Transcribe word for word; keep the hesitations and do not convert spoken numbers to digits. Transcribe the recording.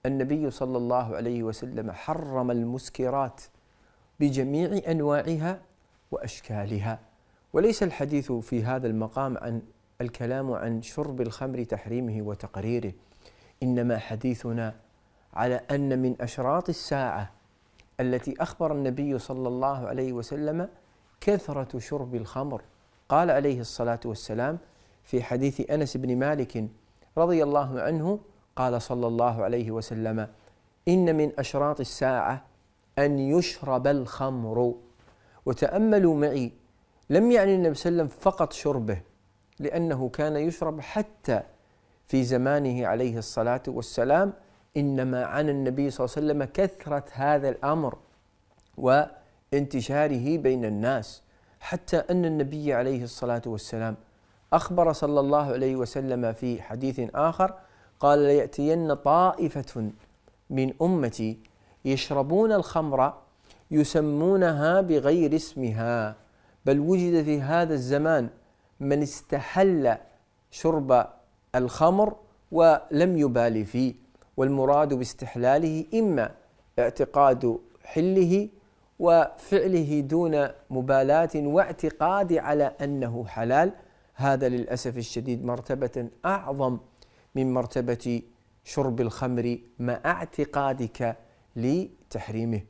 النبي صلى الله عليه وسلم حرم المسكرات بجميع أنواعها وأشكالها. وليس الحديث في هذا المقام عن الكلام عن شرب الخمر تحريمه وتقريره، إنما حديثنا على أن من أشراط الساعة التي أخبر النبي صلى الله عليه وسلم كثرة شرب الخمر. قال عليه الصلاة والسلام في حديث أنس بن مالك رضي الله عنه، قال صلى الله عليه وسلم: إن من أشراط الساعة أن يشرب الخمر. وتأملوا معي، لم يعني النبي صلى الله عليه وسلم فقط شربه، لأنه كان يشرب حتى في زمانه عليه الصلاة والسلام، إنما عن النبي صلى الله عليه وسلم كثرة هذا الأمر وانتشاره بين الناس، حتى أن النبي عليه الصلاة والسلام أخبر صلى الله عليه وسلم في حديث آخر قال: ليأتين طائفة من أمتي يشربون الخمر يسمونها بغير اسمها، بل وجد في هذا الزمان من استحل شرب الخمر ولم يبالي فيه. والمراد باستحلاله إما اعتقاد حله وفعله دون مبالاة واعتقاد على أنه حلال، هذا للأسف الشديد مرتبة أعظم من مرتبة شرب الخمر مع اعتقادك لتحريمه.